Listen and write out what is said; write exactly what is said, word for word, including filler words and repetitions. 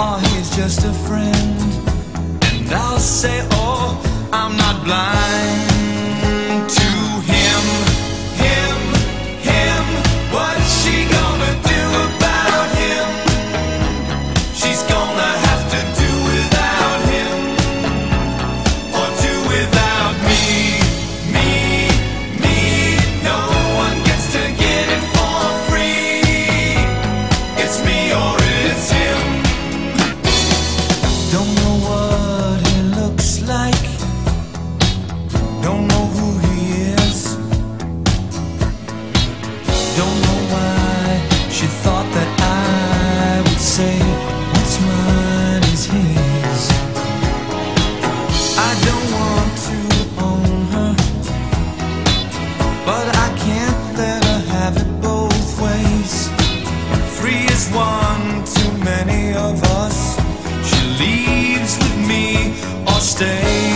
or he's just a friend. And I'll say, oh, I'm not blind to him, him, him. What's she gonna do about him? She's gonna have to do without him, or do without me, me, me. No one gets to get it for free. It's me or it's him. Don't know what he looks like, don't know who he is, don't know why she thought that I would say what's mine is his. I don't want to own her, but I can't let her have it both ways. Three is one too many of us. She leaves with me or stays.